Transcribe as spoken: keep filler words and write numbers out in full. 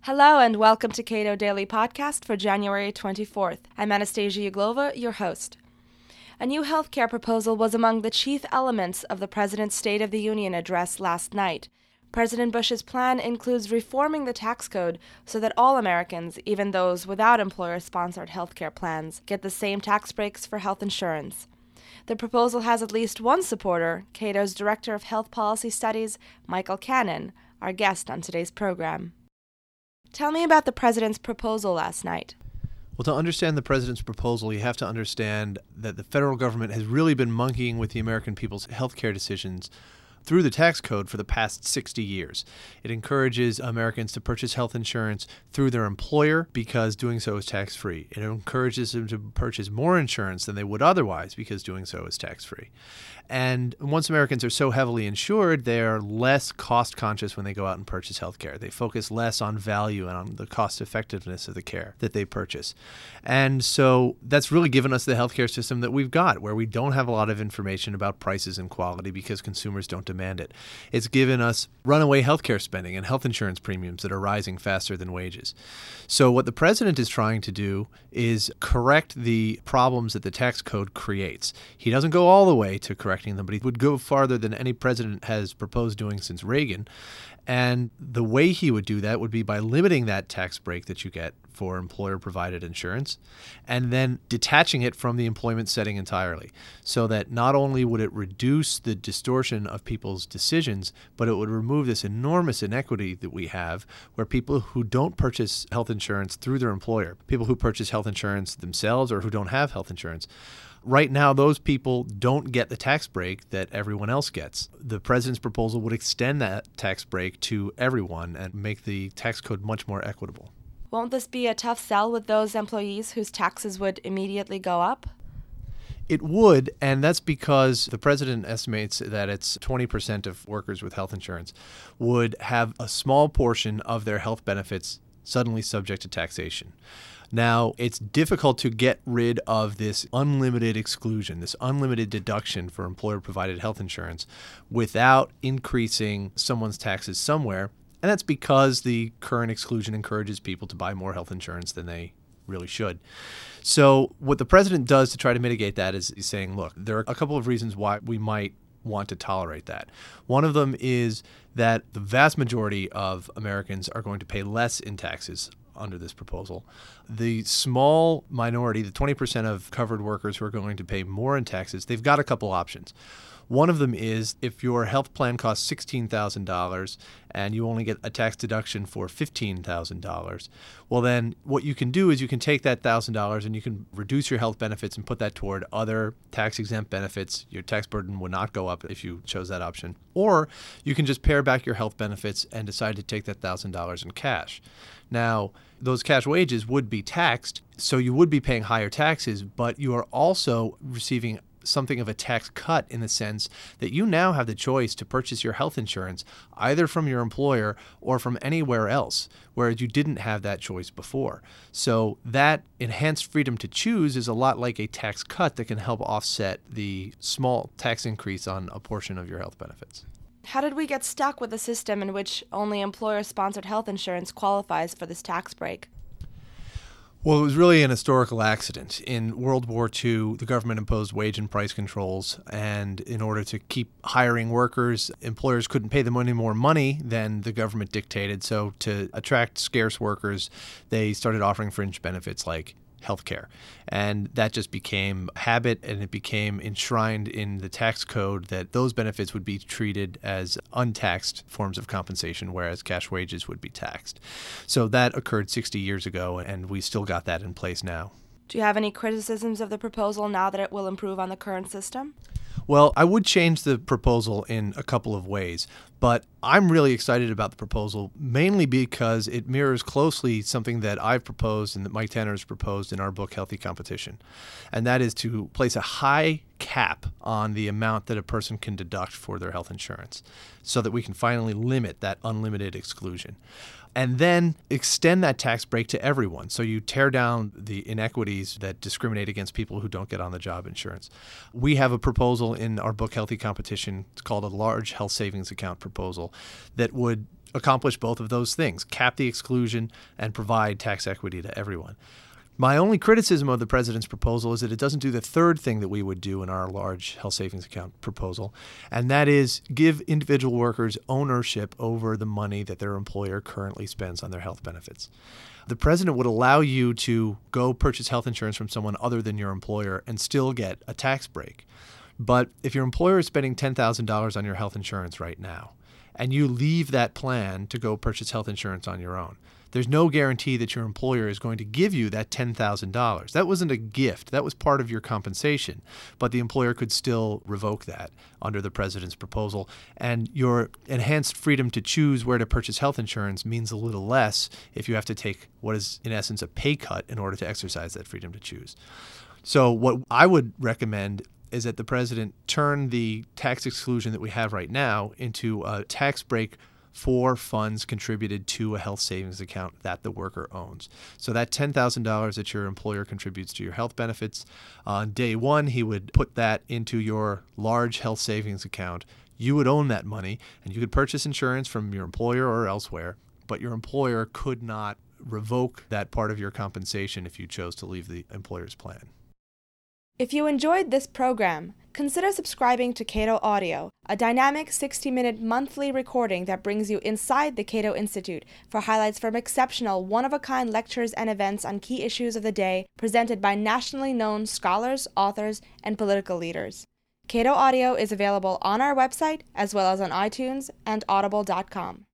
Hello and welcome to Cato Daily Podcast for January twenty-fourth. I'm Anastasia Uglova, your host. A new healthcare proposal was among the chief elements of the President's State of the Union address last night. President Bush's plan includes reforming the tax code so that all Americans, even those without employer-sponsored healthcare plans, get the same tax breaks for health insurance. The proposal has at least one supporter, Cato's Director of Health Policy Studies, Michael Cannon, our guest on today's program. Tell me about the President's proposal last night. Well, to understand the President's proposal, you have to understand that the federal government has really been monkeying with the American people's healthcare decisions through the tax code for the past sixty years. It encourages Americans to purchase health insurance through their employer because doing so is tax-free. It encourages them to purchase more insurance than they would otherwise because doing so is tax-free. And once Americans are so heavily insured, they're less cost-conscious when they go out and purchase health care. They focus less on value and on the cost-effectiveness of the care that they purchase. And so that's really given us the healthcare system that we've got, where we don't have a lot of information about prices and quality because consumers don't demand it. It's given us runaway healthcare spending and health insurance premiums that are rising faster than wages. So what the President is trying to do is correct the problems that the tax code creates. He doesn't go all the way to correct them, but he would go farther than any president has proposed doing since Reagan. And the way he would do that would be by limiting that tax break that you get for employer-provided insurance and then detaching it from the employment setting entirely, so that not only would it reduce the distortion of people's decisions, but it would remove this enormous inequity that we have where people who don't purchase health insurance through their employer, people who purchase health insurance themselves or who don't have health insurance, right now, those people don't get the tax break that everyone else gets. The President's proposal would extend that tax break to everyone and make the tax code much more equitable. Won't this be a tough sell with those employees whose taxes would immediately go up? It would, and that's because the President estimates that it's twenty percent of workers with health insurance would have a small portion of their health benefits suddenly subject to taxation. Now, it's difficult to get rid of this unlimited exclusion, this unlimited deduction for employer-provided health insurance without increasing someone's taxes somewhere. And that's because the current exclusion encourages people to buy more health insurance than they really should. So what the President does to try to mitigate that is he's saying, look, there are a couple of reasons why we might want to tolerate that. One of them is that the vast majority of Americans are going to pay less in taxes under this proposal. The small minority, the twenty percent of covered workers who are going to pay more in taxes, they've got a couple options. One of them is if your health plan costs sixteen thousand dollars and you only get a tax deduction for fifteen thousand dollars, well then what you can do is you can take that one thousand dollars and you can reduce your health benefits and put that toward other tax-exempt benefits. Your tax burden would not go up if you chose that option. Or you can just pare back your health benefits and decide to take that one thousand dollars in cash. Now, those cash wages would be taxed, so you would be paying higher taxes, but you are also receiving something of a tax cut in the sense that you now have the choice to purchase your health insurance either from your employer or from anywhere else, whereas you didn't have that choice before. So that enhanced freedom to choose is a lot like a tax cut that can help offset the small tax increase on a portion of your health benefits. How did we get stuck with a system in which only employer-sponsored health insurance qualifies for this tax break? Well, it was really an historical accident. In World War Two, the government imposed wage and price controls, and in order to keep hiring workers, employers couldn't pay them any more money than the government dictated. So to attract scarce workers, they started offering fringe benefits like healthcare. And that just became habit, and it became enshrined in the tax code that those benefits would be treated as untaxed forms of compensation, whereas cash wages would be taxed. So that occurred sixty years ago, and we still got that in place now. Do you have any criticisms of the proposal now that it will improve on the current system? Well, I would change the proposal in a couple of ways, but I'm really excited about the proposal mainly because it mirrors closely something that I've proposed and that Mike Tanner has proposed in our book, Healthy Competition, and that is to place a high cap on the amount that a person can deduct for their health insurance so that we can finally limit that unlimited exclusion. And then extend that tax break to everyone. So you tear down the inequities that discriminate against people who don't get on-the-job insurance. We have a proposal in our book, Healthy Competition. It's called a large health savings account proposal that would accomplish both of those things, cap the exclusion and provide tax equity to everyone. My only criticism of the president's proposal is that it doesn't do the third thing that we would do in our large health savings account proposal, and that is give individual workers ownership over the money that their employer currently spends on their health benefits. The president would allow you to go purchase health insurance from someone other than your employer and still get a tax break. But if your employer is spending ten thousand dollars on your health insurance right now, and you leave that plan to go purchase health insurance on your own, there's no guarantee that your employer is going to give you that ten thousand dollars. That wasn't a gift. That was part of your compensation. But the employer could still revoke that under the president's proposal. And your enhanced freedom to choose where to purchase health insurance means a little less if you have to take what is, in essence, a pay cut in order to exercise that freedom to choose. So what I would recommend is that the president turn the tax exclusion that we have right now into a tax break for funds contributed to a health savings account that the worker owns. So that ten thousand dollars that your employer contributes to your health benefits, on day one, he would put that into your large health savings account. You would own that money, and you could purchase insurance from your employer or elsewhere, but your employer could not revoke that part of your compensation if you chose to leave the employer's plan. If you enjoyed this program, consider subscribing to Cato Audio, a dynamic sixty-minute monthly recording that brings you inside the Cato Institute for highlights from exceptional, one-of-a-kind lectures and events on key issues of the day presented by nationally known scholars, authors, and political leaders. Cato Audio is available on our website as well as on iTunes and audible dot com.